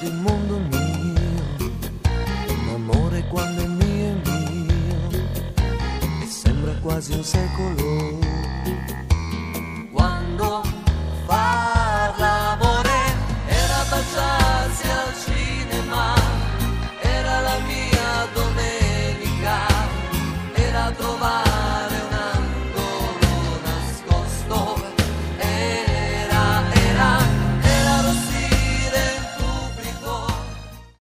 il mondo mio, un amore quando è mio, e sembra quasi un secolo.